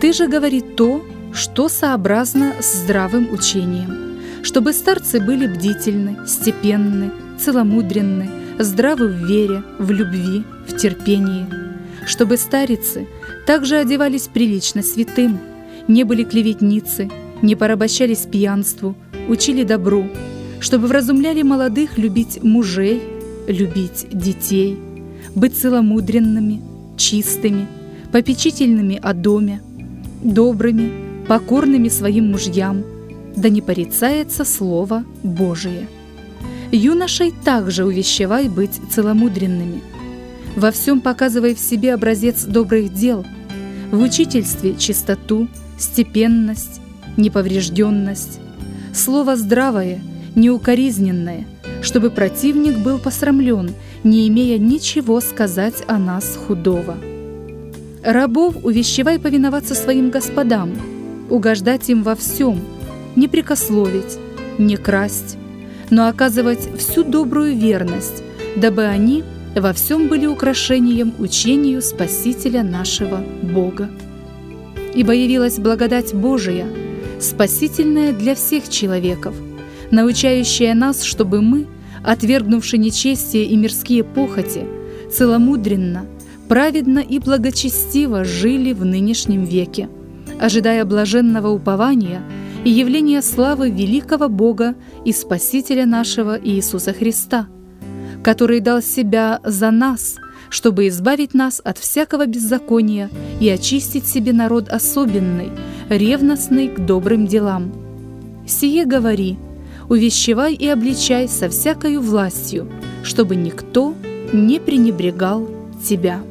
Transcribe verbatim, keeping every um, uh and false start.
Ты же говори то, что сообразно с здравым учением, чтобы старцы были бдительны, степенны, целомудренны, здравы в вере, в любви, в терпении, чтобы старицы также одевались прилично святым, не были клеветницы, не порабощались пьянству, учили добру, чтобы вразумляли молодых любить мужей, любить детей, быть целомудренными, чистыми, попечительными о доме, добрыми, покорными своим мужьям, да не порицается Слово Божие. Юношей также увещевай быть целомудренными, во всем показывай в себе образец добрых дел, в учительстве чистоту, степенность, неповрежденность, слово здравое, неукоризненное, чтобы противник был посрамлен, не имея ничего сказать о нас худого. Рабов увещевай повиноваться своим господам, угождать им во всем, не прекословить, не красть, но оказывать всю добрую верность, дабы они во всем были украшением учению Спасителя нашего Бога. Ибо явилась благодать Божия, спасительная для всех человеков, научающая нас, чтобы мы, отвергнувши нечестие и мирские похоти, целомудренно, праведно и благочестиво жили в нынешнем веке, ожидая блаженного упования и явления славы великого Бога и Спасителя нашего Иисуса Христа, который дал Себя за нас, чтобы избавить нас от всякого беззакония и очистить себе народ особенный, ревностный к добрым делам. Сие говори, увещевай и обличай со всякою властью, чтобы никто не пренебрегал тебя».